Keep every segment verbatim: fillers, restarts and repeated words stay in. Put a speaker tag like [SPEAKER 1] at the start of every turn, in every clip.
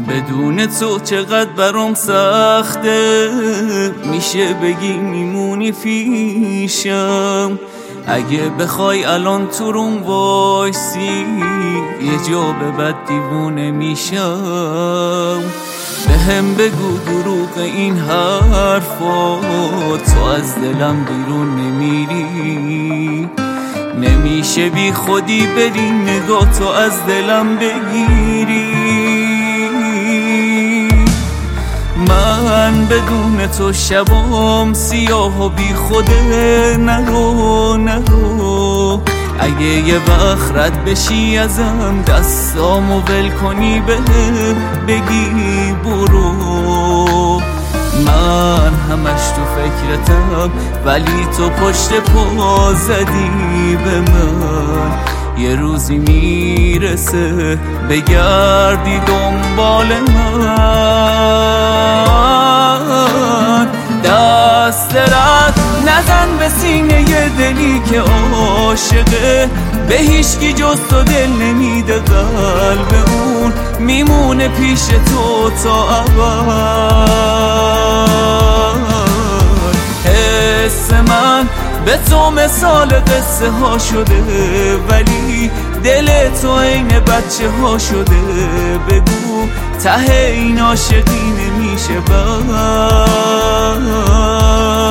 [SPEAKER 1] بدون تو چقدر برام سخته، میشه بگی میمونی پیشم. اگه بخوای الان تو روم وایسی، یه جا به بعد دیوونه میشم. به هم بگو دروغ این حرفات، تو از دلم بیرون نمیری. نمیشه بی خودی بری نگاه تو از دلم بگیری. من بدون تو شبام سیاه و بی خوده. نرو نرو، اگه یه وقت رد بشی ازم، دستامو ول کنی به بگی برو. من همش تو فکرتم، ولی تو پشت پا زدی به من. یه روزی میرسه بگردی دنبال من. دست رد نزن به سینه یه دلی که عاشقه، به هیچکی جز تو دل نمیده. قلب اون میمونه پیش تو تا ابد. حس من به تو مثال قصه ها شده، ولی دل تو عین بچه ها شده. بگو ته این عاشقی نمیشه بر.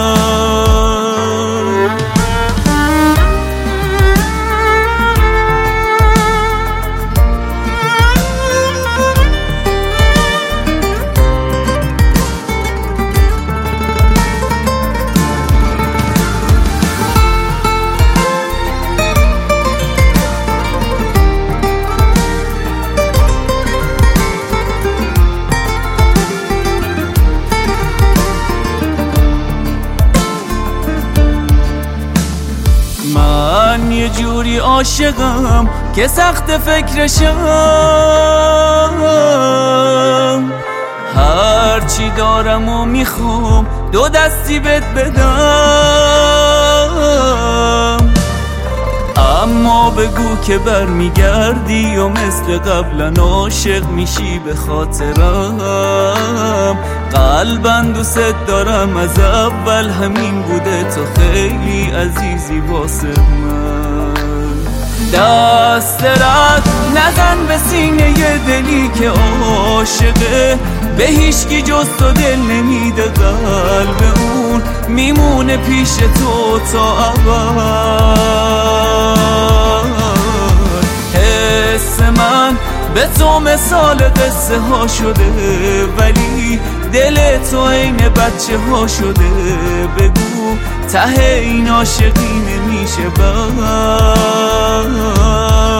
[SPEAKER 1] من یه جوری عاشقم که سخت فکرشم. هرچی دارم و میخوام دو دستی بهت بدم، اما بگو که برمیگردی و مثل قبلا عاشق میشی به خاطرم. قلبم دوست دارم از اول همین بوده، تو خیلی عزیزی واسه من. دست رد نزن به سینه یه دلی که عاشقه، به هیچکی جز تو دل نمیده. قلب اون میمونه پیش تو تا ابد. حس من به تو مثال قصه ها شده، ولی دل تو عین بچه ها شده. بگو ته این عاشقی نمیشه بر.